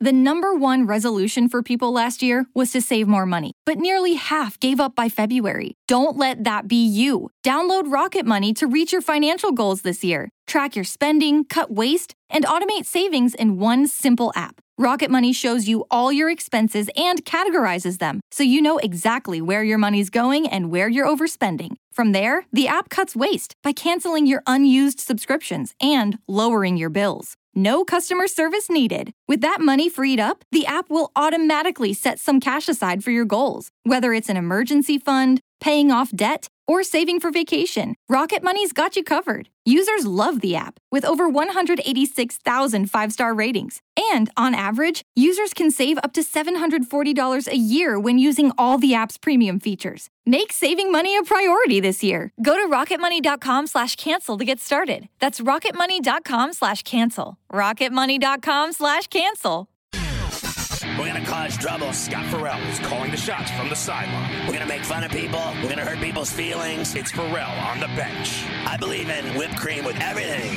The number one resolution for people last year was to save more money, but nearly half gave up by February. Don't let that be you. Download Rocket Money to reach your financial goals this year. Track your spending, cut waste, and automate savings in one simple app. Rocket Money shows you all your expenses and categorizes them, so you know exactly where your money's going and where you're overspending. From there, the app cuts waste by canceling your unused subscriptions and lowering your bills. No customer service needed. With that money freed up, the app will automatically set some cash aside for your goals. Whether it's an emergency fund, paying off debt, or saving for vacation, Rocket Money's got you covered. Users love the app, with over 186,000 five-star ratings. And on average, users can save up to $740 a year when using all the app's premium features. Make saving money a priority this year. Go to rocketmoney.com/cancel to get started. That's rocketmoney.com/cancel. rocketmoney.com/cancel. We're going to cause trouble. Scott Farrell is calling the shots from the sideline. We're going to make fun of people. We're going to hurt people's feelings. It's Farrell on the bench. I believe in whipped cream with everything.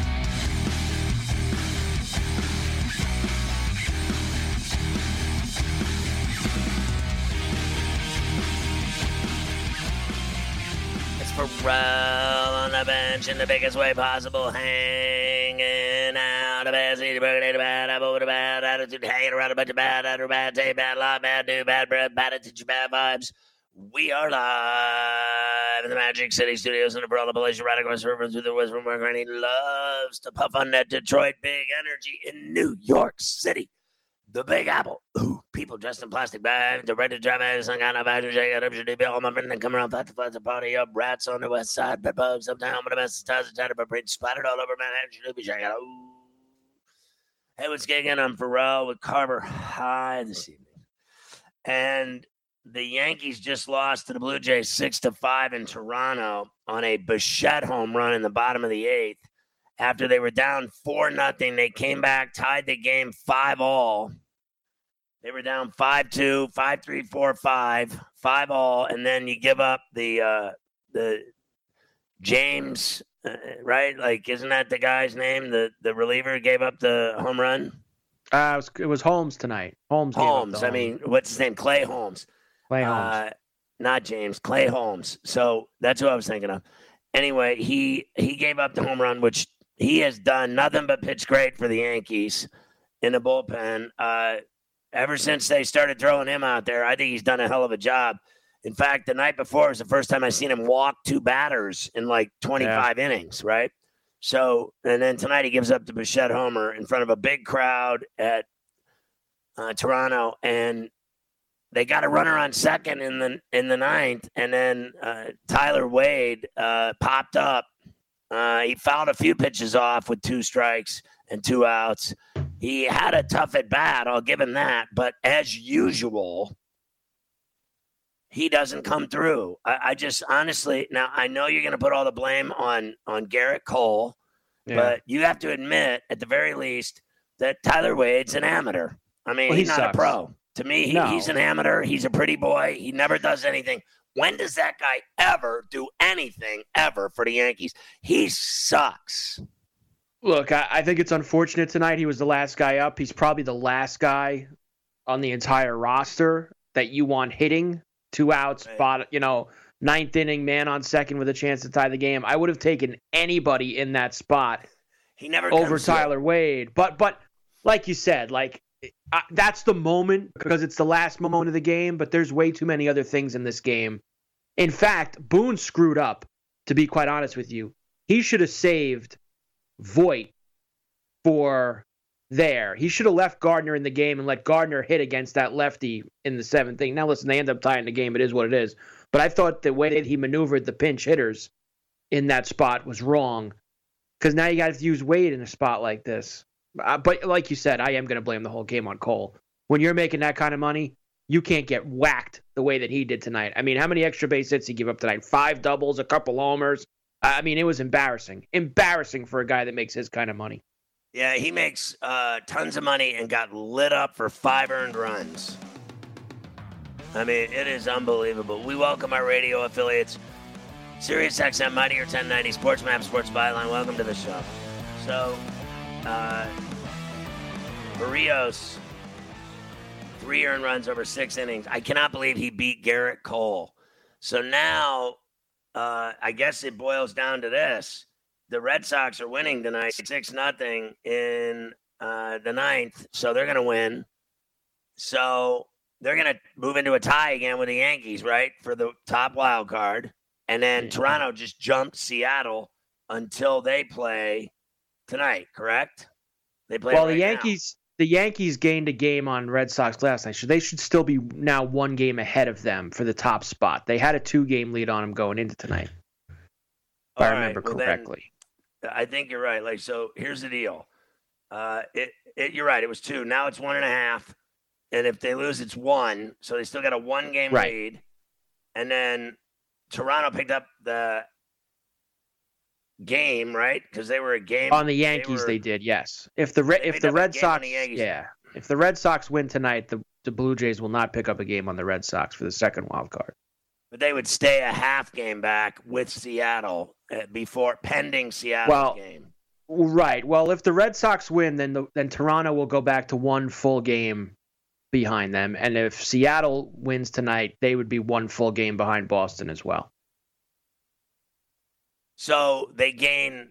It's Farrell on the bench in the biggest way possible, hanging out a bad seat, a bad apple with a bad attitude, hanging around a bunch of bad attitude, bad tape, bad lie, bad dude, bad breath, bad attention, bad vibes. We are live in the Magic City Studios in the Peralta Palatial, right across the river through the West Mark, and he loves to puff on that Detroit Big Energy in New York City. The Big Apple. Ooh, people dressed in plastic bags. They're ready to drive out. Some kind of action. Shake it up. Should be all my friends come around. Flat to flat to party up. Rats on the west side. Bed bugs uptown. With a mess of ties and tattered but print splattered all over Manhattan. Should be shaking. Ooh. Hey, what's gigging? I'm Farrell with Carver High this evening. And the Yankees just lost to the Blue Jays 6-5 in Toronto on a Bichette home run in the bottom of the eighth. After they were down 4-0, they came back, tied the game 5-all. They were down 5-2, 5-3, 4-5, 5-all, and then you give up the James, right? Like, isn't that the guy's name? The reliever gave up the home run? It was Holmes tonight. Holmes. I mean, what's his name? Clay Holmes. Clay Holmes. Not James. Clay Holmes. So that's who I was thinking of. Anyway, he gave up the home run, which he has done nothing but pitch great for the Yankees in the bullpen. Ever since they started throwing him out there, I think he's done a hell of a job. In fact, the night before was the first time I seen him walk two batters in like 25 innings, right? So, and then tonight he gives up the Bichette homer in front of a big crowd at Toronto, and they got a runner on second in the ninth, and then Tyler Wade popped up. He fouled a few pitches off with 2 strikes and 2 outs. He had a tough at bat, I'll give him that. But as usual, he doesn't come through. I just honestly, now I know you're going to put all the blame on Garrett Cole, but you have to admit at the very least that Tyler Wade's an amateur. I mean, he's not a pro. To me, he's an amateur. He's a pretty boy. He never does anything. When does that guy ever do anything ever for the Yankees? He sucks. Look, I think it's unfortunate tonight. He was the last guy up. He's probably the last guy on the entire roster that you want hitting. 2 outs, ninth inning, man on second with a chance to tie the game. I would have taken anybody in that spot over Tyler Wade. But like you said, that's the moment because it's the last moment of the game, but there's way too many other things in this game. In fact, Boone screwed up, to be quite honest with you. He should have saved Voit for there. He should have left Gardner in the game and let Gardner hit against that lefty in the 7th inning. Now, listen, they end up tying the game. It is what it is. But I thought the way that he maneuvered the pinch hitters in that spot was wrong because now you got to use Wade in a spot like this. But like you said, I am going to blame the whole game on Cole. When you're making that kind of money, you can't get whacked the way that he did tonight. I mean, how many extra base hits he gave up tonight? 5 doubles, a couple homers. I mean, it was embarrassing. Embarrassing for a guy that makes his kind of money. Yeah, he makes tons of money and got lit up for 5 earned runs. I mean, it is unbelievable. We welcome our radio affiliates. Sirius XM, Mightier 1090, Sports Map, Sports Byline. Welcome to the show. So, Barrios 3 earned runs over 6 innings. I cannot believe he beat Garrett Cole. So now, I guess it boils down to this. The Red Sox are winning tonight 6-0 in the ninth, so they're going to win. So they're going to move into a tie again with the Yankees, right, for the top wild card. And then Toronto just jumped Seattle until they play tonight, correct? They play well, right the Yankees gained a game on Red Sox last night, so they should still be now 1 game ahead of them for the top spot. They had a 2-game lead on them going into tonight, if I remember correctly. I think you're right. Like, so here's the deal. You're right. It was 2. Now it's 1.5. And if they lose, it's 1. So they still got a 1-game lead. And then Toronto picked up the game, right? Because they were a game on the Yankees. They did, yes. If the Red Sox, if the Red Sox win tonight, the Blue Jays will not pick up a game on the Red Sox for the second wild card. But they would stay a half game back with Seattle before pending Seattle's game. Right. Well, if the Red Sox win, then Toronto will go back to 1 full game behind them, and if Seattle wins tonight, they would be 1 full game behind Boston as well. So they gain.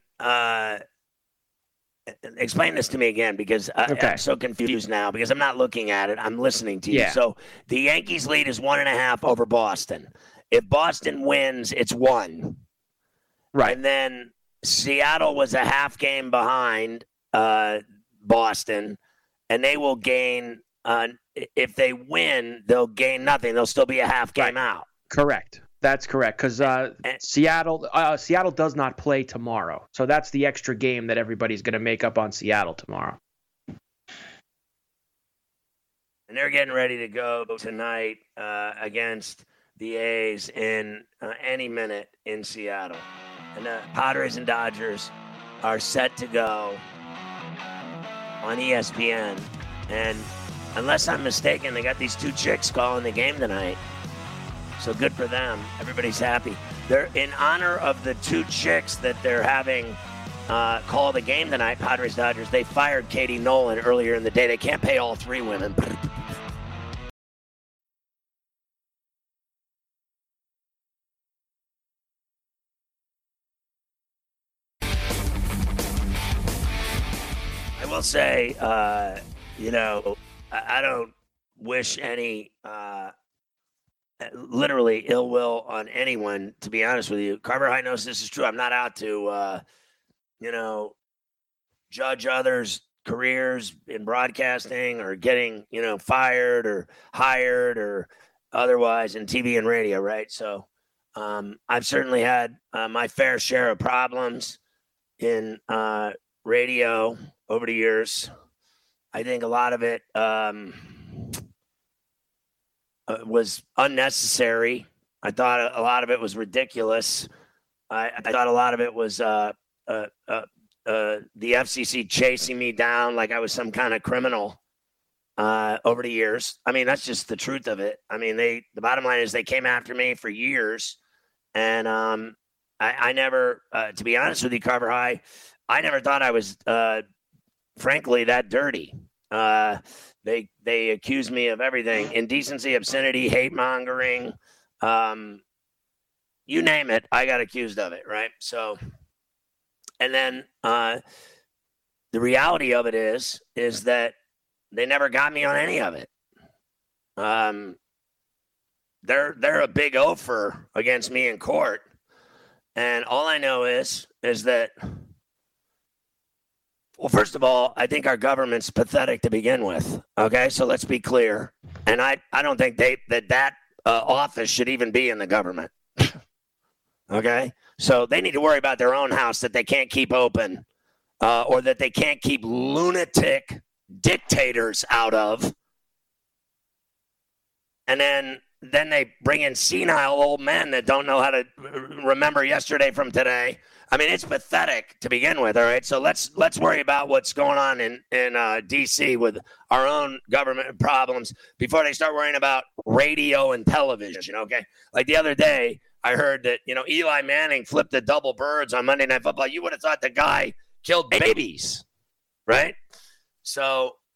Explain this to me again, because I'm so confused now because I'm not looking at it. I'm listening to you. Yeah. So the Yankees lead is 1.5 over Boston. If Boston wins, it's 1. Right. And then Seattle was a half game behind Boston, and they will gain. If they win, they'll gain nothing. They'll still be a half game out. Correct. That's correct, because Seattle does not play tomorrow. So that's the extra game that everybody's going to make up on Seattle tomorrow. And they're getting ready to go tonight against the A's in any minute in Seattle. And the Padres and Dodgers are set to go on ESPN. And unless I'm mistaken, they got these 2 chicks calling the game tonight. So good for them. Everybody's happy. They're in honor of the 2 chicks that they're having call the game tonight, Padres Dodgers. They fired Katie Nolan earlier in the day. They can't pay all 3 women. I will say, I don't wish any literally ill will on anyone, to be honest with you. Carver High knows this is true. I'm not out to, judge others' careers in broadcasting or getting, fired or hired or otherwise in TV and radio, right? So I've certainly had my fair share of problems in radio over the years. I think a lot of it was unnecessary. I thought a lot of it was ridiculous. I thought a lot of it was the FCC chasing me down like I was some kind of criminal over the years. I mean, that's just the truth of it. I mean, the bottom line is they came after me for years, and I never, to be honest with you, Carver High, I never thought I was, frankly, that dirty. They accused me of everything: indecency, obscenity, hate mongering, you name it. I got accused of it, right? So, and then the reality of it is that they never got me on any of it. They're a big offer against me in court, and all I know is that. Well, first of all, I think our government's pathetic to begin with. Okay, so let's be clear. And I don't think that office should even be in the government. Okay, so they need to worry about their own house that they can't keep open, or that they can't keep lunatic dictators out of. And then they bring in senile old men that don't know how to remember yesterday from today. I mean, it's pathetic to begin with, all right? So let's worry about what's going on in D.C. with our own government problems before they start worrying about radio and television, okay? Like the other day, I heard that, Eli Manning flipped the double birds on Monday Night Football. You would have thought the guy killed babies, right? So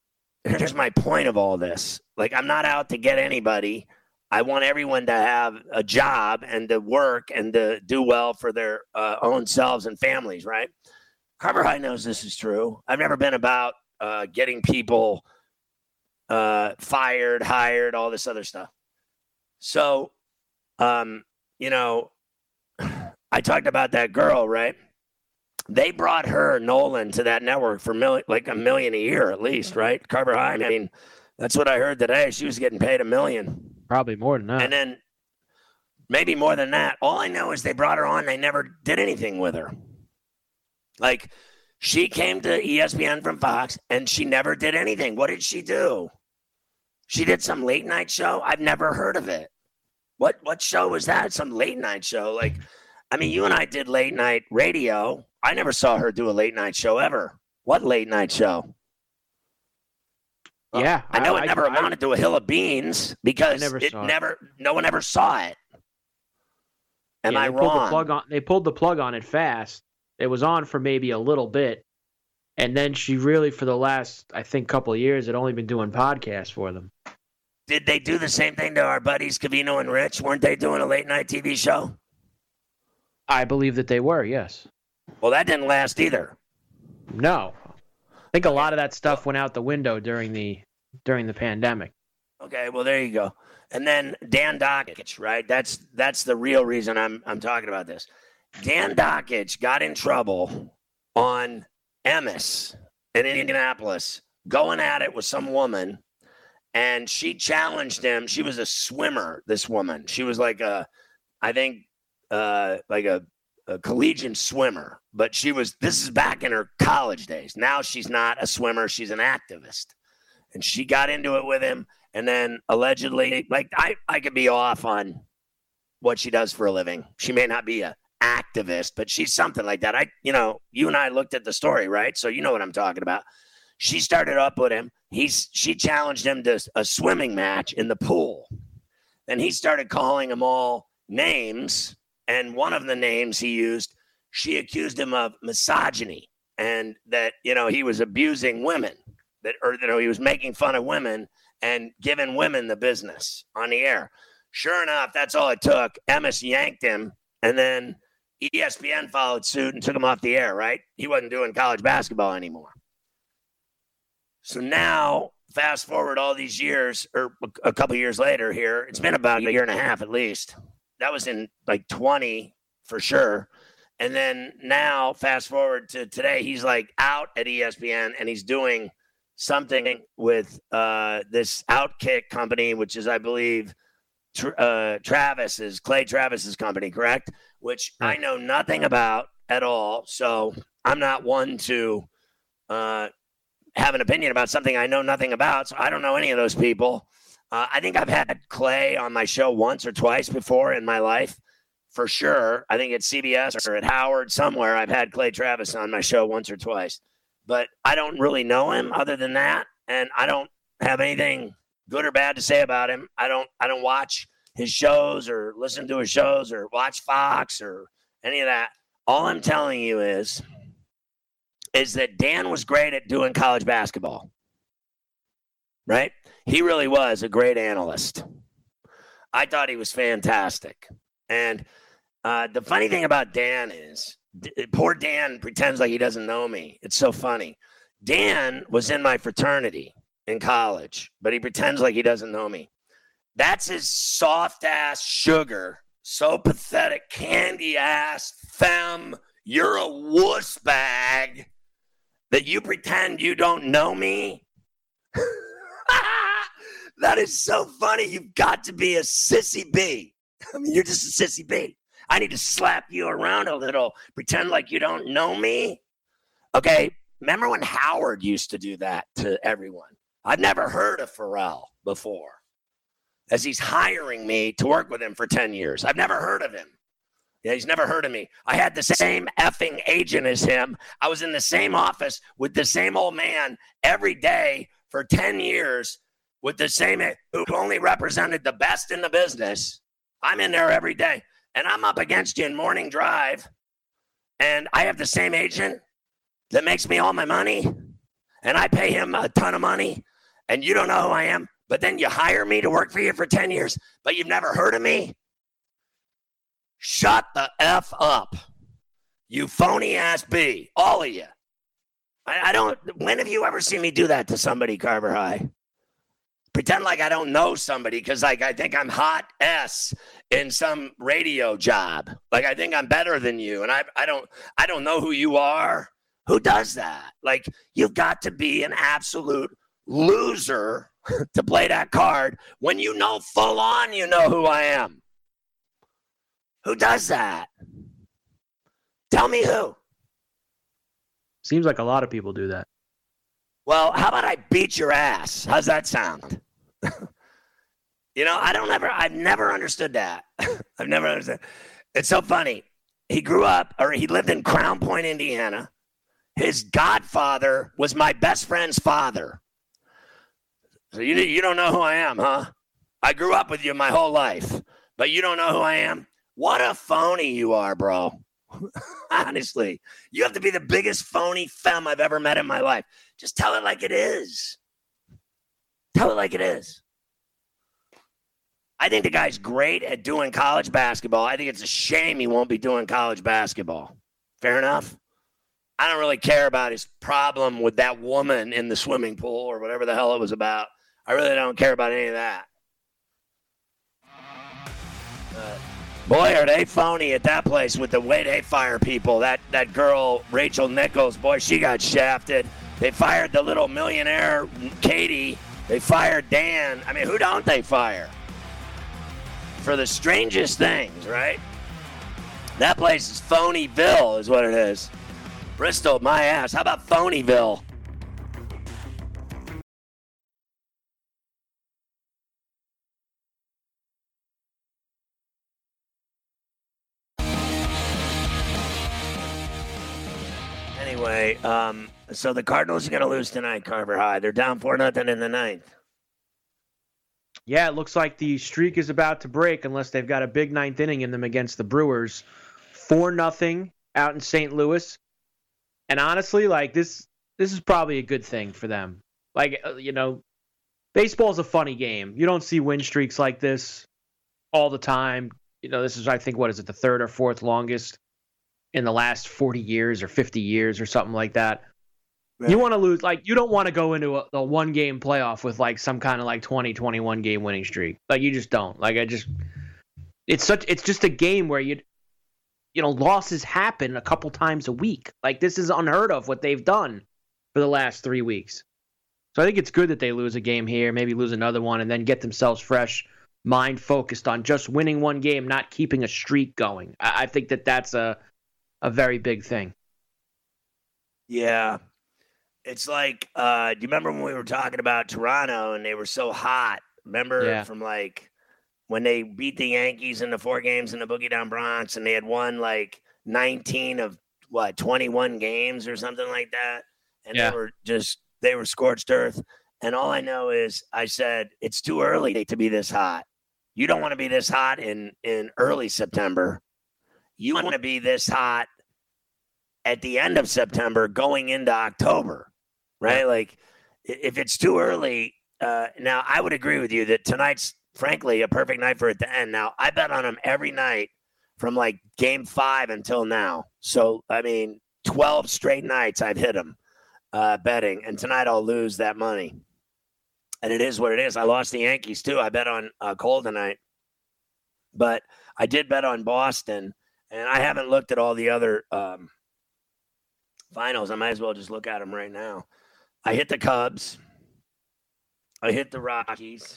here's my point of all this. Like, I'm not out to get anybody. I want everyone to have a job and to work and to do well for their own selves and families, right? Carver High knows this is true. I've never been about getting people fired, hired, all this other stuff. So, you know, I talked about that girl, right? They brought her, Nolan, to that network for like $1 million a year at least, right? Carver High. I mean, that's what I heard today. She was getting paid $1 million. Probably more than that. And then maybe more than that. All I know is they brought her on. They never did anything with her. Like, she came to ESPN from Fox, and she never did anything. What did she do? She did some late night show. I've never heard of it. What show was that? Some late night show? Like, I mean, you and I did late night radio. I never saw her do a late night show ever. What late night show? Yeah, I know it never amounted to a hill of beans because no one ever saw it. Am I wrong? They pulled the plug on it fast. It was on for maybe a little bit, and then she really, for the last, I think, couple of years, had only been doing podcasts for them. Did they do the same thing to our buddies Covino and Rich? Weren't they doing a late night TV show? I believe that they were, yes. Well, that didn't last either. No. I think a lot of that stuff went out the window during the pandemic. Okay, well, there you go. And then Dan Dakich, right? That's the real reason I'm talking about this. Dan Dakich got in trouble on Emmis in Indianapolis, going at it with some woman, and she challenged him. She was a swimmer, this woman. She was like a collegiate swimmer, but this is back in her college days. Now she's not a swimmer. She's an activist. And she got into it with him. And then allegedly, like, I could be off on what she does for a living. She may not be a activist, but she's something like that. You and I looked at the story, right? So you know what I'm talking about. She started up with him. She challenged him to a swimming match in the pool. Then he started calling them all names. And one of the names he used, she accused him of misogyny and that, he was abusing women, he was making fun of women and giving women the business on the air. Sure enough, that's all it took. Emmis yanked him, and then ESPN followed suit and took him off the air, right? He wasn't doing college basketball anymore. So now, fast forward all these years, or a couple years later here, it's been about a year and a half at least. That was in like 20 for sure. And then now, fast forward to today, he's like out at ESPN and he's doing something with this Outkick company, which is, I believe, Clay Travis's company, correct? Which I know nothing about at all. So I'm not one to have an opinion about something I know nothing about. So I don't know any of those people. I think I've had Clay on my show once or twice before in my life, for sure. I think at CBS or at Howard somewhere, I've had Clay Travis on my show once or twice. But I don't really know him other than that, and I don't have anything good or bad to say about him. I don't watch his shows or listen to his shows or watch Fox or any of that. All I'm telling you is that Dan was great at doing college basketball, right? He really was a great analyst. I thought he was fantastic. And the funny thing about Dan is, poor Dan pretends like he doesn't know me. It's so funny. Dan was in my fraternity in college, but he pretends like he doesn't know me. That's his soft-ass sugar, so pathetic, candy-ass femme, you're a wuss bag, that you pretend you don't know me? That is so funny. You've got to be a sissy bee. I mean, you're just a sissy bee. I need to slap you around a little, pretend like you don't know me. Okay, remember when Howard used to do that to everyone? I've never heard of Pharrell before, as he's hiring me to work with him for 10 years. I've never heard of him. Yeah, he's never heard of me. I had the same effing agent as him. I was in the same office with the same old man every day for 10 years with the same, who only represented the best in the business. I'm in there every day, and I'm up against you in morning drive, and I have the same agent that makes me all my money, and I pay him a ton of money, and you don't know who I am, but then you hire me to work for you for 10 years, but you've never heard of me? Shut the F up. You phony ass B. All of you. I don't. When have you ever seen me do that to somebody, Carver High? Pretend like I don't know somebody because like I think I'm hot S in some radio job. Like I think I'm better than you, and I don't know who you are. Who does that? Like you've got to be an absolute loser to play that card when you know full on you know who I am. Who does that? Tell me who. Seems like a lot of people do that. Well, how about I beat your ass? How's that sound? I've never understood that. I've never understood. It's so funny. He lived in Crown Point, Indiana. His godfather was my best friend's father. So you don't know who I am, huh? I grew up with you my whole life, but you don't know who I am? What a phony you are, bro. Honestly, you have to be the biggest phony femme I've ever met in my life. Just tell it like it is. Tell it like it is. I think the guy's great at doing college basketball. I think it's a shame he won't be doing college basketball. Fair enough? I don't really care about his problem with that woman in the swimming pool or whatever the hell it was about. I really don't care about any of that. Boy, are they phony at that place with the way they fire people. That girl, Rachel Nichols, boy, she got shafted. They fired the little millionaire, Katie. They fired Dan. I mean, who don't they fire? For the strangest things, right? That place is Phonyville is what it is. Bristol, my ass. How about Phonyville? Anyway, so the Cardinals are going to lose tonight, Carver High. They're down 4-0 in the ninth. Yeah, it looks like the streak is about to break unless they've got a big ninth inning in them against the Brewers. 4-0 out in St. Louis. And honestly, like this is probably a good thing for them. Like, baseball's a funny game. You don't see win streaks like this all the time. This is, I think, what is it, the third or fourth longest in the last 40 years or 50 years or something like that. Right. You want to lose, like, you don't want to go into a one-game playoff with, like, some kind of, like, 20, 21-game winning streak. Like, you just don't. Like, it's just a game where losses happen a couple times a week. Like, this is unheard of what they've done for the last 3 weeks. So I think it's good that they lose a game here, maybe lose another one, and then get themselves fresh, mind focused on just winning one game, not keeping a streak going. I think that's a very big thing. Yeah. It's like, do you remember when we were talking about Toronto and they were so hot? Remember from like when they beat the Yankees in the 4 games in the Boogie Down Bronx and they had won like 19 of 21 games or something like that. And they were scorched earth. And all I know is I said, it's too early to be this hot. You don't want to be this hot in early September. You want to be this hot at the end of September going into October, right? Yeah. Like if it's too early, now I would agree with you that tonight's frankly a perfect night for it to end. Now I bet on them every night from like game 5 until now. So, I mean, 12 straight nights I've hit them betting, and tonight I'll lose that money. And it is what it is. I lost the Yankees too. I bet on Cole tonight, but I did bet on Boston, and I haven't looked at all the other finals. I might as well just look at them right now. I hit the Cubs. I hit the Rockies.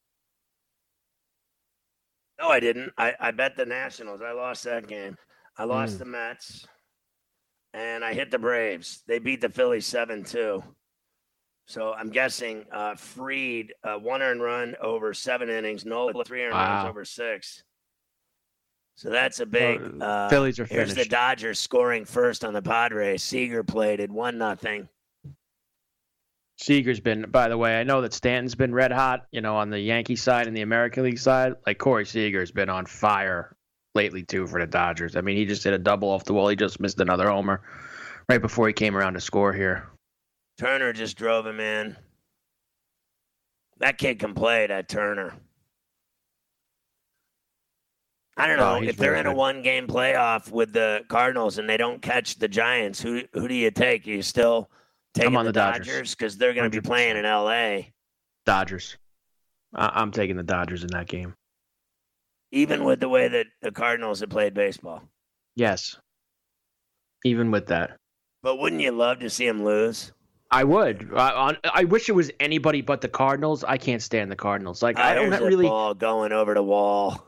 No, I didn't. I bet the Nationals. I lost that game. I lost the Mets. And I hit the Braves. They beat the Phillies 7-2. So I'm guessing Fried, 1 earned run over 7 innings. Nola, 3 earned runs over 6. So that's a big. Phillies are finished. Here's the Dodgers scoring first on the Padres. Seager played at 1-0. Seager's been, by the way, I know that Stanton's been red hot, on the Yankee side and the American League side. Like Corey Seager's been on fire lately too for the Dodgers. I mean, he just hit a double off the wall. He just missed another homer right before he came around to score here. Turner just drove him in. That kid can play, that Turner. I don't know. If they're in a one-game playoff with the Cardinals and they don't catch the Giants, who do you take? Are you still taking the Dodgers? Because they're going to be playing in L.A. Dodgers. I'm taking the Dodgers in that game. Even with the way that the Cardinals have played baseball? Yes. Even with that. But wouldn't you love to see them lose? I would. I wish it was anybody but the Cardinals. I can't stand the Cardinals. Like I don't really. Ball going over the wall.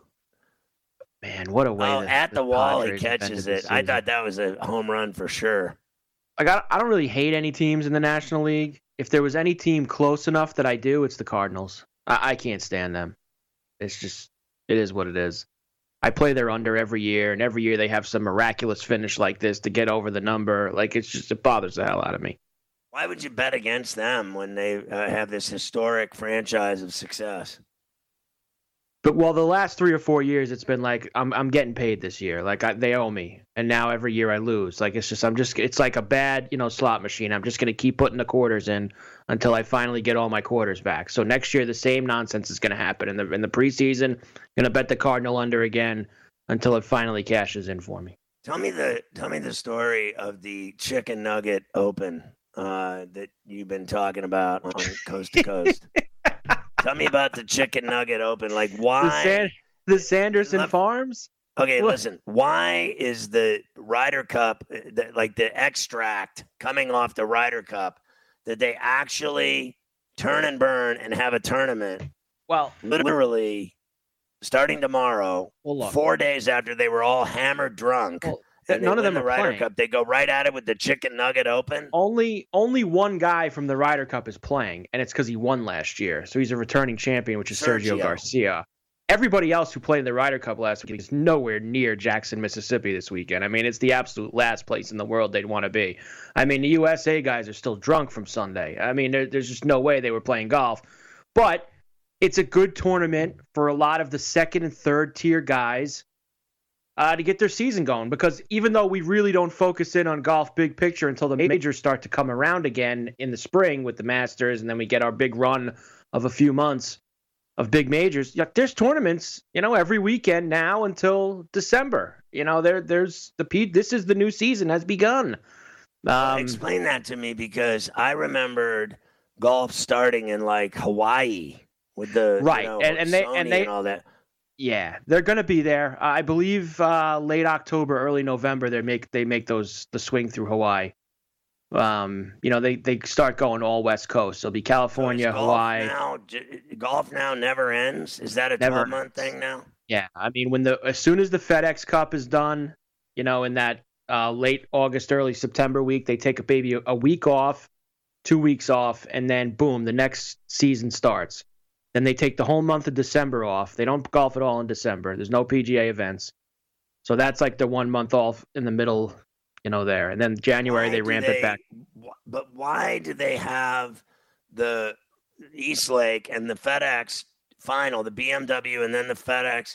Man, what a way! At the wall, he catches it. I thought that was a home run for sure. I don't really hate any teams in the National League. If there was any team close enough that I do, it's the Cardinals. I can't stand them. It's just, it is what it is. I play their under every year, and every year they have some miraculous finish like this to get over the number. Like, it bothers the hell out of me. Why would you bet against them when they have this historic franchise of success? But the last 3 or 4 years, it's been like I'm getting paid this year. Like they owe me, and now every year I lose. Like it's like a bad slot machine. I'm just gonna keep putting the quarters in until I finally get all my quarters back. So next year the same nonsense is gonna happen in the preseason. Gonna bet the Cardinal under again until it finally cashes in for me. Tell me the story of the Chicken Nugget Open that you've been talking about on Coast to Coast. Tell me about the Chicken Nugget Open. Like, why? The Sanderson Farms? Okay, listen. Why is the Ryder Cup, the extract coming off the Ryder Cup, that they actually turn and burn and have a tournament? Well, literally starting tomorrow, 4 days after they were all hammered drunk. Well, none of them are Ryder playing. Cup. They go right at it with the Chicken Nugget Open. Only one guy from the Ryder Cup is playing, and it's because he won last year. So he's a returning champion, which is Sergio Garcia. Everybody else who played in the Ryder Cup last week is nowhere near Jackson, Mississippi this weekend. I mean, it's the absolute last place in the world they'd want to be. I mean, the USA guys are still drunk from Sunday. I mean, there's just no way they were playing golf. But it's a good tournament for a lot of the second and third tier guys to get their season going, because even though we really don't focus in on golf big picture until the majors start to come around again in the spring with the Masters, and then we get our big run of a few months of big majors, there's tournaments, every weekend now until December. This is the new season has begun. Explain that to me, because I remembered golf starting in like Hawaii with the and all that. Yeah, they're going to be there. I believe late October, early November. They make the swing through Hawaii. They start going all West Coast. So it'll be California, Hawaii. Golf now never ends. Is that a 12-month thing now? Yeah, I mean as soon as the FedEx Cup is done, in that late August, early September week, they take a week off, 2 weeks off, and then boom, the next season starts. Then they take the whole month of December off. They don't golf at all in December. There's no PGA events. So that's like the 1 month off in the middle, there. And then January they ramp it back. But why do they have the East Lake and the FedEx final, the BMW and then the FedEx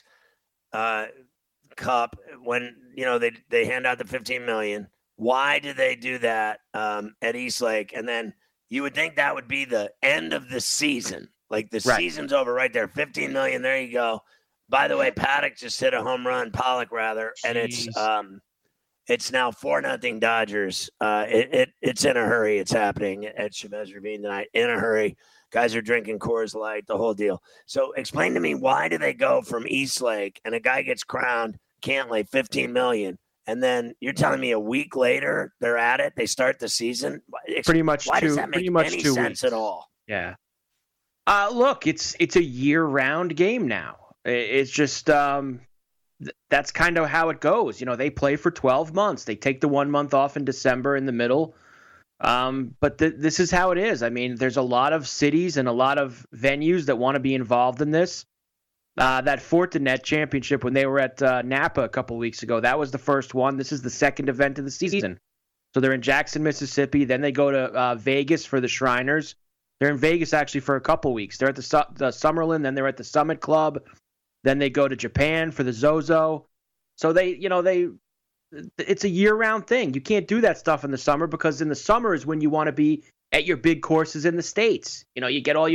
Cup when, they hand out the $15 million? Why do they do that at East Lake? And then you would think that would be the end of the season. Like the season's over right there. $15 million. There you go. By the way, Paddock just hit a home run, Pollock rather, and it's now 4-0 Dodgers. It's in a hurry. It's happening at Chavez Ravine tonight. In a hurry. Guys are drinking Coors Light, the whole deal. So explain to me, why do they go from East Lake and a guy gets crowned, Cantlay, $15 million, and then you're telling me a week later they're at it? They start the season. Pretty much. Why does that make any sense 2 weeks at all? Yeah. Look, it's a year-round game now. It's just that's kind of how it goes. They play for 12 months. They take the 1 month off in December in the middle. But this is how it is. I mean, there's a lot of cities and a lot of venues that want to be involved in this. That Fortinet Championship, when they were at Napa a couple weeks ago, that was the first one. This is the second event of the season. So they're in Jackson, Mississippi. Then they go to Vegas for the Shriners. They're in Vegas actually for a couple weeks. They're at the Summerlin, then they're at the Summit Club, then they go to Japan for the Zozo. So it's a year-round thing. You can't do that stuff in the summer, because in the summer is when you want to be at your big courses in the States. You get all your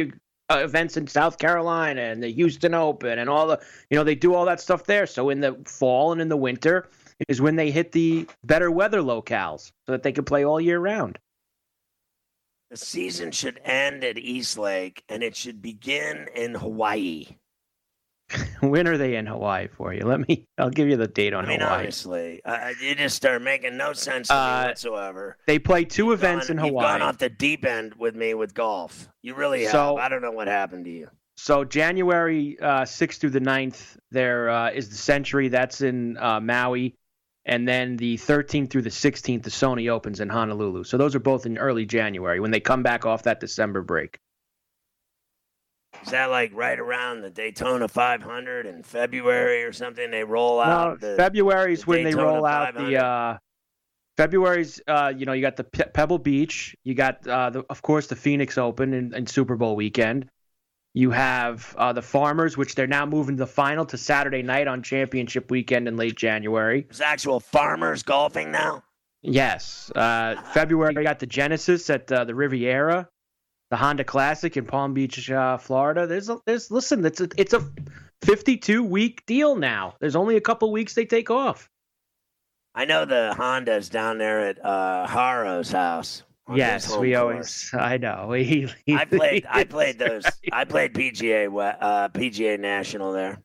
events in South Carolina and the Houston Open and all the, they do all that stuff there. So in the fall and in the winter is when they hit the better weather locales so that they can play all year round. The season should end at East Lake, and it should begin in Hawaii. When are they in Hawaii for you? I'll give you the date on Hawaii. Honestly, you just start making no sense to me whatsoever. They play two events in Hawaii. You've gone off the deep end with me with golf. You really have. I don't know what happened to you. So January 6th through the 9th, there is the Century. That's in Maui. And then the 13th through the 16th, the Sony Opens in Honolulu. So those are both in early January when they come back off that December break. Is that like right around the Daytona 500 in February or something? They roll out. No, February's when they roll out 500. February's. You got the Pebble Beach. You got of course the Phoenix Open in Super Bowl weekend. You have the Farmers, which they're now moving the final to Saturday night on championship weekend in late January. There's actual Farmers golfing now? Yes. February, you got the Genesis at the Riviera, the Honda Classic in Palm Beach, Florida. Listen, it's a 52-week deal now. There's only a couple weeks they take off. I know the Honda's down there at Haro's house. Yes, we always. I know. I played those. I played PGA National there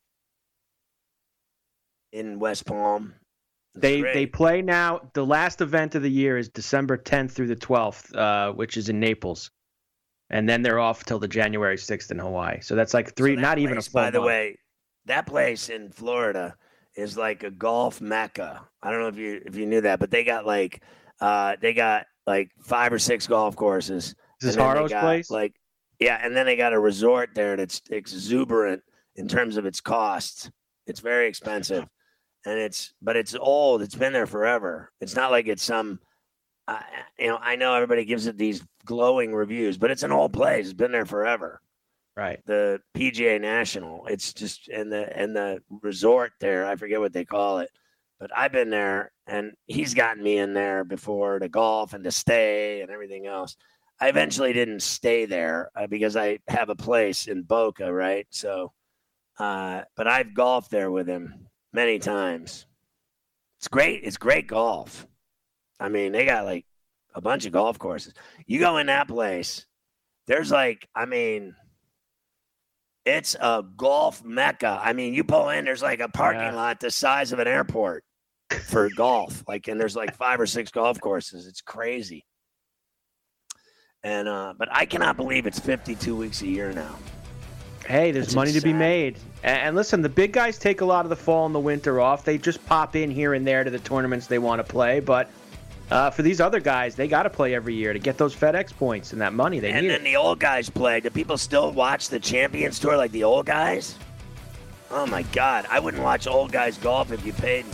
in West Palm. They play now. The last event of the year is December 10th through the 12th, which is in Naples, and then they're off till the January 6th in Hawaii. So that's like three, not even a full month. By the way, that place in Florida is like a golf mecca. I don't know if you knew that, but they got like 5 or 6 golf courses. Is this Haro's place? And then they got a resort there that's exuberant in terms of its costs. It's very expensive, but it's old. It's been there forever. It's not like it's some, I know everybody gives it these glowing reviews, but it's an old place. It's been there forever. Right. The PGA National. It's just and the resort there. I forget what they call it. But I've been there, and he's gotten me in there before to golf and to stay and everything else. I eventually didn't stay there because I have a place in Boca, right? So, but I've golfed there with him many times. It's great. It's great golf. I mean, they got like a bunch of golf courses. You go in that place, there's it's a golf mecca. I mean, you pull in, there's like a parking lot the size of an airport for golf. And there's like 5 or 6 golf courses. It's crazy. And but I cannot believe it's 52 weeks a year now. Hey, there's money to be made. And listen, the big guys take a lot of the fall and the winter off. They just pop in here and there to the tournaments they want to play. But for these other guys, they got to play every year to get those FedEx points and that money they need. And then the old guys play. Do people still watch the Champions Tour like the old guys? Oh, my God. I wouldn't watch old guys golf if you paid me.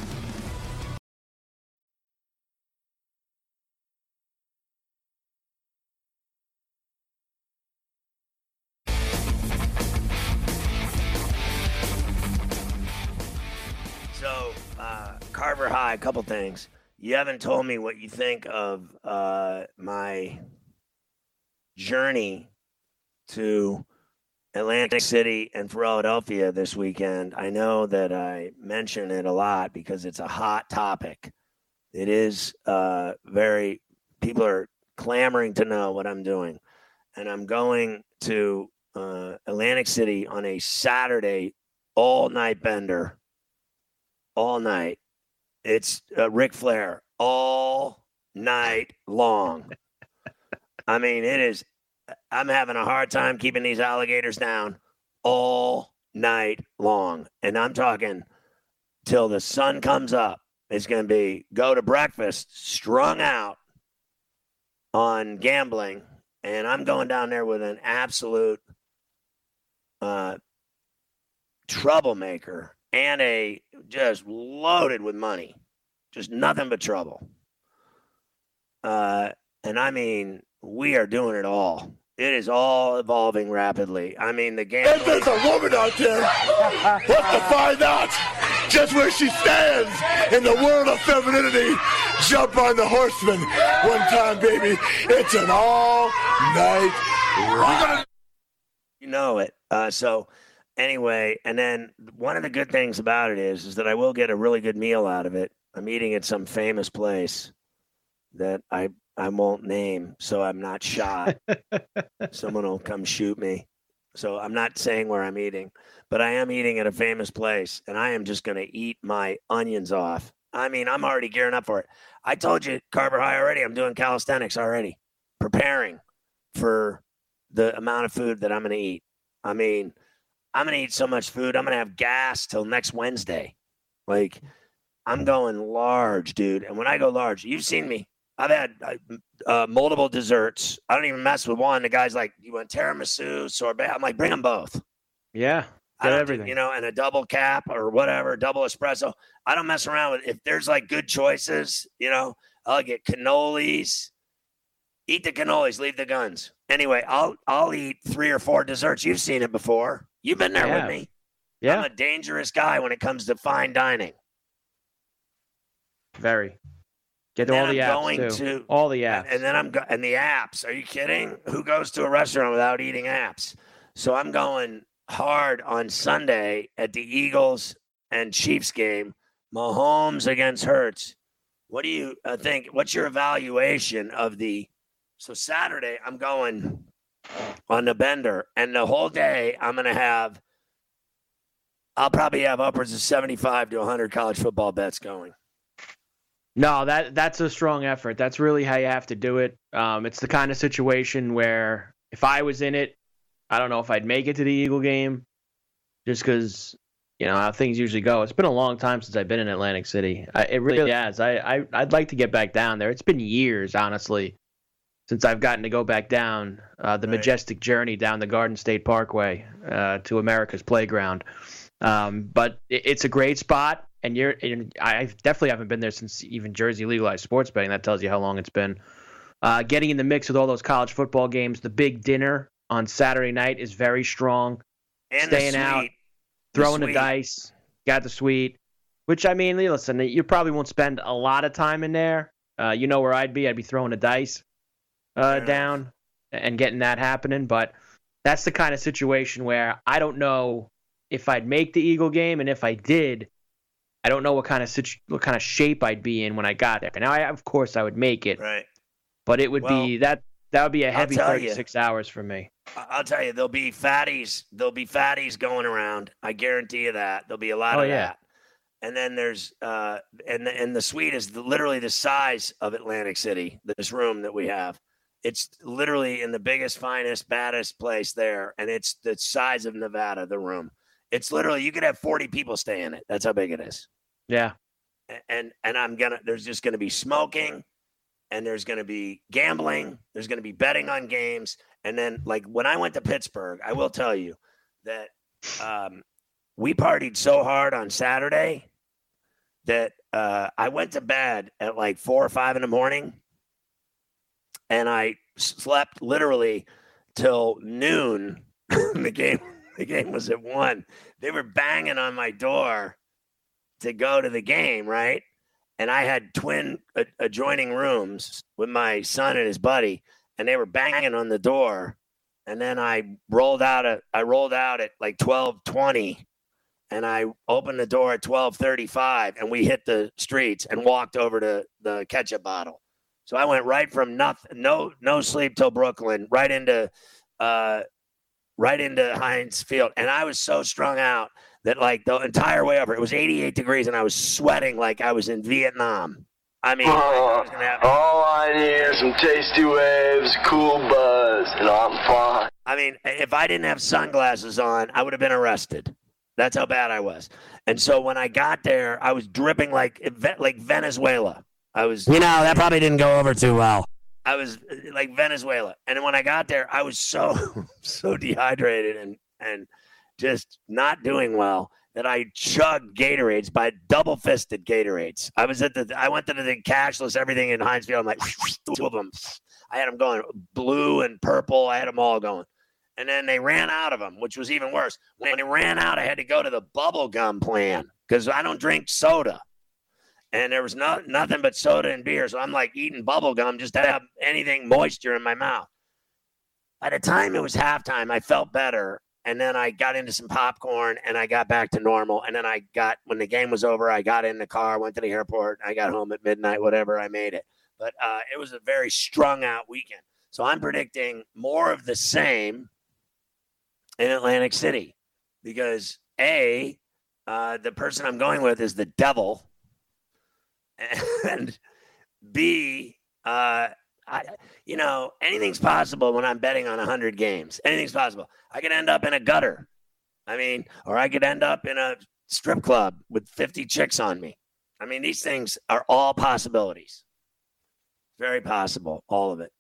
So, Carver High, a couple things. You haven't told me what you think of my journey to Atlantic City and Philadelphia this weekend. I know that I mention it a lot because it's a hot topic. It is people are clamoring to know what I'm doing. And I'm going to Atlantic City on a Saturday all-night bender. All night. It's Ric Flair all night long. I mean, I'm having a hard time keeping these alligators down all night long. And I'm talking till the sun comes up. It's going to be go to breakfast, strung out on gambling. And I'm going down there with an absolute troublemaker. And just loaded with money. Just nothing but trouble. And I mean, we are doing it all. It is all evolving rapidly. I mean, the game. If there's a woman out there, let's find out just where she stands in the world of femininity. Jump on the horseman one time, baby. It's an all-night ride. You know it. So anyway, and then one of the good things about it is that I will get a really good meal out of it. I'm eating at some famous place that I won't name, so I'm not shot. Someone will come shoot me. So I'm not saying where I'm eating, but I am eating at a famous place, and I am just going to eat my onions off. I mean, I'm already gearing up for it. I told you, Carver High already, I'm doing calisthenics already, preparing for the amount of food that I'm going to eat. I mean, I'm going to eat so much food, I'm going to have gas till next Wednesday. Like, I'm going large, dude. And when I go large, you've seen me. I've had multiple desserts. I don't even mess with one. The guy's like, you want tiramisu, sorbet? I'm like, bring them both. Yeah, get everything. And a double cap or whatever, double espresso. I don't mess around with. If there's like good choices, I'll get cannolis. Eat the cannolis, leave the guns. Anyway, I'll eat 3 or 4 desserts. You've seen it before. You've been there with me. Yeah, I'm a dangerous guy when it comes to fine dining. Very. Get all the apps too. All the apps. And then and the apps. Are you kidding? Who goes to a restaurant without eating apps? So I'm going hard on Sunday at the Eagles and Chiefs game. Mahomes against Hurts. What do you think? What's your evaluation of So Saturday, I'm going on the bender, and the whole day I'll probably have upwards of 75 to 100 college football bets going. No, that's a strong effort. That's really how you have to do it. It's the kind of situation where if I was in it, I don't know if I'd make it to the Eagle game, just because how things usually go. It's been a long time since I've been in Atlantic City. It really has. I'd like to get back down there. It's been years, honestly, since I've gotten to go back down the majestic journey down the Garden State Parkway to America's Playground. But it's a great spot. And I definitely haven't been there since even Jersey legalized sports betting. That tells you how long it's been. Getting in the mix with all those college football games. The big dinner on Saturday night is very strong. And staying out, throwing the dice, got the suite. Which, I mean, listen, you probably won't spend a lot of time in there. You know where I'd be. I'd be throwing the dice down and getting that happening. But that's the kind of situation where I don't know if I'd make the Eagle game, and if I did, I don't know what kind of shape I'd be in when I got there. Now, of course, I would make it, right? But it would be that would be a heavy 36 hours for me. I'll tell you, there'll be fatties. There'll be fatties going around. I guarantee you that there'll be a lot of that. And then there's and the suite is literally the size of Atlantic City. This room that we have, it's literally in the biggest, finest, baddest place there, and it's the size of Nevada. The room. It's literally, you could have 40 people stay in it. That's how big it is. Yeah. And there's just going to be smoking, and there's going to be gambling. There's going to be betting on games. And then, like, when I went to Pittsburgh, I will tell you that we partied so hard on Saturday that I went to bed at like 4 or 5 in the morning, and I slept literally till noon. The game was at 1. They were banging on my door to go to the game, right? And I had twin adjoining rooms with my son and his buddy, and they were banging on the door. And then I rolled out at like 12:20, and I opened the door at 12:35, and we hit the streets and walked over to the ketchup bottle. So I went right from no sleep till Brooklyn, right into Heinz Field. And I was so strung out that like the entire way over, it was 88 degrees and I was sweating like I was in Vietnam. I mean, all I need are some tasty waves, cool buzz, and I'm fine. I mean, if I didn't have sunglasses on, I would have been arrested. That's how bad I was. And so when I got there, I was dripping like Venezuela. I was, that probably didn't go over too well. I was like Venezuela. And then when I got there, I was so dehydrated and just not doing well that I chugged Gatorades, by double-fisted Gatorades. I went to the cashless everything in Heinz Field. I'm like, 2 of them. I had them going blue and purple. I had them all going. And then they ran out of them, which was even worse. When they ran out, I had to go to the bubble gum plan because I don't drink soda. And there was nothing but soda and beer. So I'm like eating bubble gum just to have anything moisture in my mouth. by the time it was halftime, I felt better. And then I got into some popcorn and I got back to normal. And then when the game was over, I got in the car, went to the airport. I got home at midnight, whatever, I made it. But it was a very strung out weekend. So I'm predicting more of the same in Atlantic City because the person I'm going with is the devil. And B, anything's possible when I'm betting on 100 games. Anything's possible. I could end up in a gutter. Or I could end up in a strip club with 50 chicks on me. These things are all possibilities. Very possible, all of it.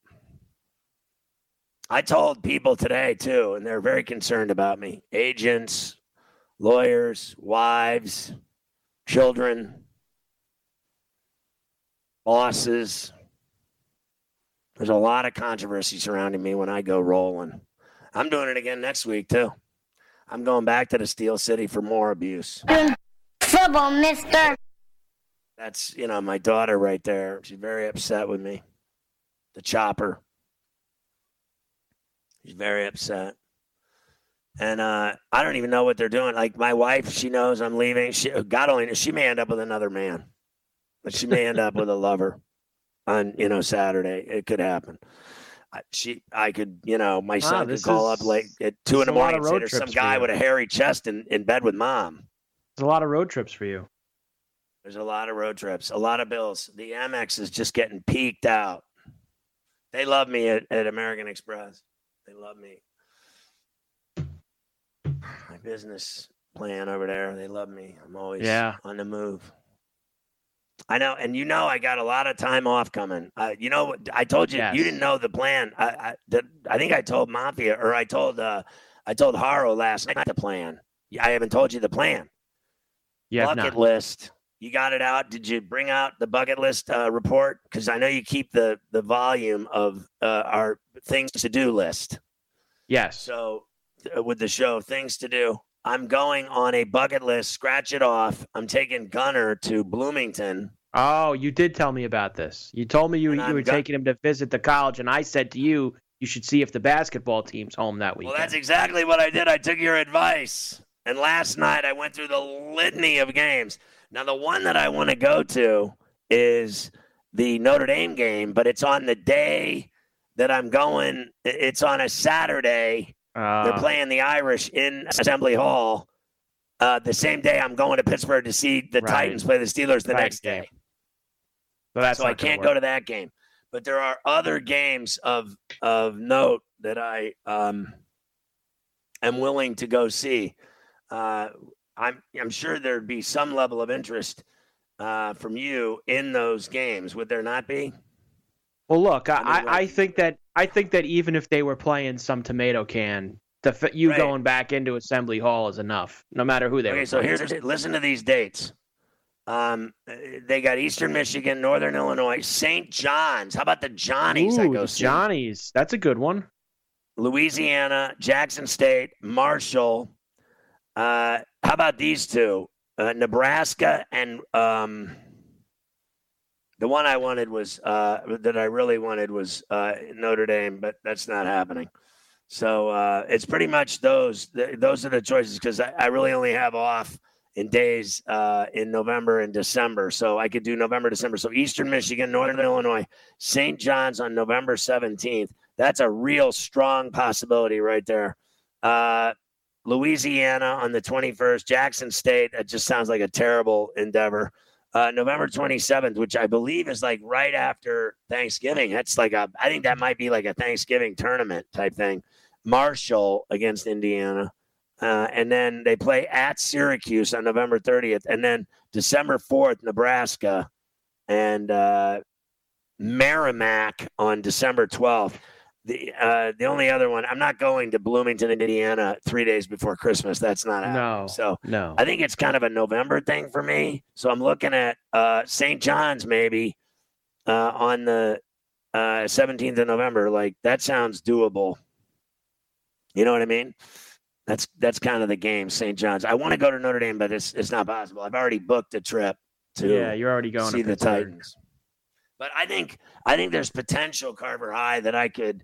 I told people today, too, and they're very concerned about me. Agents, lawyers, wives, children, bosses. There's a lot of controversy surrounding me when I go rolling. I'm doing it again next week, too. I'm going back to the Steel City for more abuse. Trouble, mister. That's, my daughter right there. She's very upset with me. The chopper. She's very upset. And I don't even know what they're doing. Like, my wife, she knows I'm leaving. God only knows. She may end up with another man. But she may end up with a lover on, Saturday. It could happen. I could, my son could call up late at 2 a.m. and say there's some guy with a hairy chest in bed with mom. There's a lot of road trips for you. There's a lot of road trips, a lot of bills. The Amex is just getting peaked out. They love me at American Express. They love me. My business plan over there, they love me. I'm always on the move. I know, and I got a lot of time off coming. I told you, You didn't know the plan. I think I told Mafia, or I told Haro last night the plan. I haven't told you the plan. Bucket list. You got it out. Did you bring out the bucket list report? Because I know you keep the volume of our things to do list. Yes. So with the show, things to do. I'm going on a bucket list. Scratch it off. I'm taking Gunner to Bloomington. Oh, you did tell me about this. You told me you were taking him to visit the college, and I said to you, you should see if the basketball team's home that weekend. Well, that's exactly what I did. I took your advice. And last night I went through the litany of games. Now, the one that I want to go to is the Notre Dame game, but it's on the day that I'm going. It's on a Saturday. They're playing the Irish in Assembly Hall. The same day I'm going to Pittsburgh to see the Titans play the Steelers the next day. So I can't go to that game. But there are other games of note that I am willing to go see. I'm sure there'd be some level of interest from you in those games. Would there not be? Well, look, I think that even if they were playing some tomato can, going back into Assembly Hall is enough, no matter who they were. Okay, so listen to these dates. They got Eastern Michigan, Northern Illinois, St. John's. How about the Johnnies? Ooh, I go see Johnnies. That's a good one. Louisiana, Jackson State, Marshall. How about these two? Nebraska and the one I wanted was that I really wanted was Notre Dame, but that's not happening. So it's pretty much those are the choices because I really only have off in days in November and December. So I could do November, December. So Eastern Michigan, Northern Illinois, St. John's on November 17th. That's a real strong possibility right there. Louisiana on the 21st, Jackson State. That just sounds like a terrible endeavor. November 27th, which I believe is like right after Thanksgiving. That's like I think that might be like a Thanksgiving tournament type thing. Marshall against Indiana. And then they play at Syracuse on November 30th. And then December 4th, Nebraska and Merrimack on December 12th. The only other one, I'm not going to Bloomington, Indiana 3 days before Christmas. That's not happening. No. I think it's kind of a November thing for me. So I'm looking at St. John's maybe on the 17th of November. Like, that sounds doable. You know what I mean? That's kind of the game, St. John's. I want to go to Notre Dame, but it's not possible. I've already booked a trip to you're already going see to the Titans. But I think there's potential, Carver High, that I could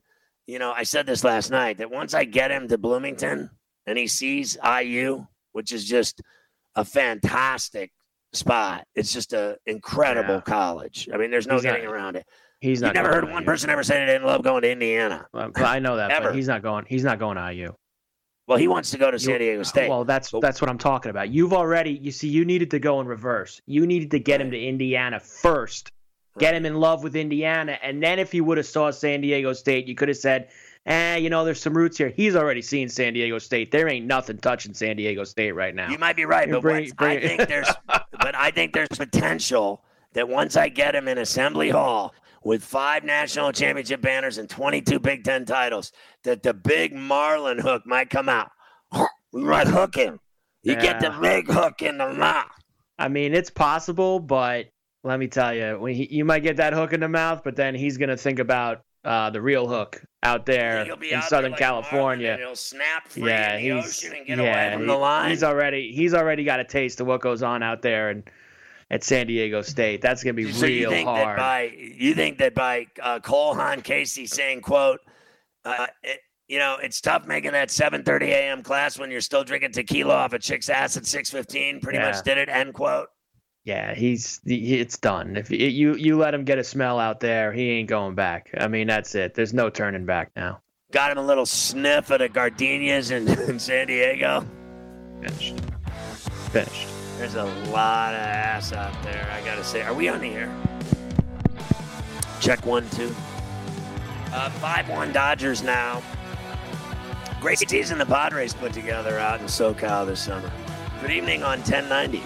I said this last night, that once I get him to Bloomington and he sees IU, which is just a fantastic spot. It's just an incredible college. I mean, there's no getting around it. He's not. You never heard one person ever say they didn't love going to Indiana. Well, I know that, Ever. but he's not going to IU. Well, he wants to go to San Diego State. Well, that's what I'm talking about. You needed to go in reverse. You needed to get him to Indiana first. Get him in love with Indiana, and then if he would have saw San Diego State, you could have said, there's some roots here. He's already seen San Diego State. There ain't nothing touching San Diego State right now. You might be right, but I think there's potential that once I get him in Assembly Hall with 5 national championship banners and 22 Big Ten titles, that the big Marlin hook might come out. We might hook him. You get the big hook in the mouth. I mean, it's possible, but let me tell you, you might get that hook in the mouth, but then he's going to think about the real hook out there in Southern California. And he'll snap free in the ocean and get away from the line. He's already got a taste of what goes on out there and at San Diego State. That's going to be real hard. You think that by Cole Haan Casey saying, quote, it's tough making that 7:30 a.m. class when you're still drinking tequila off a chick's ass at 6:15. Pretty much did it, end quote. Yeah, it's done. If you let him get a smell out there, he ain't going back. I mean, that's it. There's no turning back now. Got him a little sniff of the gardenias in San Diego. Finished. There's a lot of ass out there, I gotta say. Are we on the air? Check 1, 2. 5-1 Dodgers now. Great season the Padres put together out in SoCal this summer. Good evening on 1090.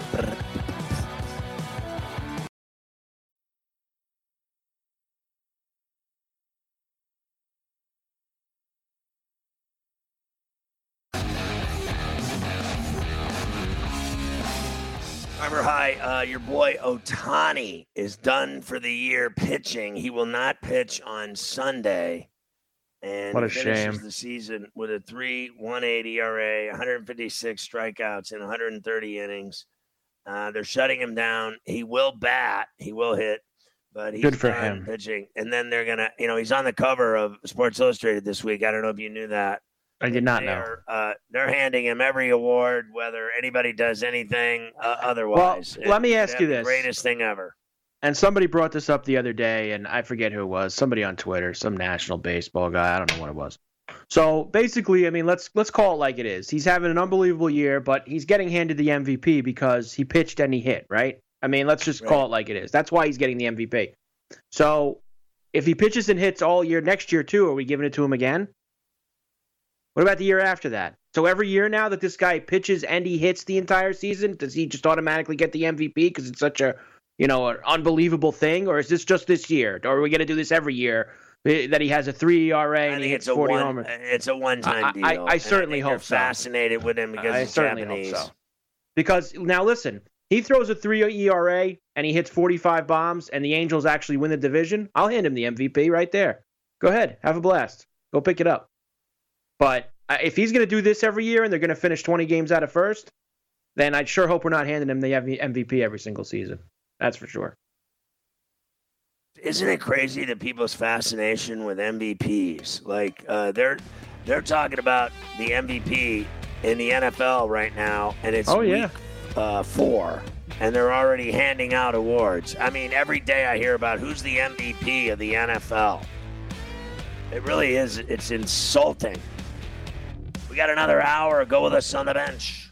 Your boy Ohtani is done for the year pitching. He will not pitch on Sunday. And what a finishes shame. The season with a 3.18 ERA, 156 strikeouts in 130 innings. They're shutting him down. He will bat. He will hit. But he's good for him pitching. And then they're going to, he's on the cover of Sports Illustrated this week. I don't know if you knew that. I did not know. They're handing him every award, whether anybody does anything otherwise. Well, let me ask you this. Greatest thing ever. And somebody brought this up the other day, and I forget who it was. Somebody on Twitter, some national baseball guy. I don't know what it was. So basically, I mean, let's call it like it is. He's having an unbelievable year, but he's getting handed the MVP because he pitched and he hit, right? I mean, let's just call it like it is. That's why he's getting the MVP. So if he pitches and hits all year, next year too, are we giving it to him again? What about the year after that? So every year now that this guy pitches and he hits the entire season, does he just automatically get the MVP because it's such a, an unbelievable thing? Or is this just this year? Or are we going to do this every year that he has a 3 ERA and he hits 40 homers? It's a one-time deal. I certainly hope so. Fascinated with him because he's Japanese. Hope so. Because now listen, he throws a 3 ERA and he hits 45 bombs and the Angels actually win the division. I'll hand him the MVP right there. Go ahead. Have a blast. Go pick it up. But if he's going to do this every year and they're going to finish 20 games out of first, then I'd sure hope we're not handing him the MVP every single season. That's for sure. Isn't it crazy that people's fascination with MVPs? Like they're talking about the MVP in the NFL right now, and it's week 4, and they're already handing out awards. I mean, every day I hear about who's the MVP of the NFL. It really is. It's insulting. We got another hour. Go with us on the bench.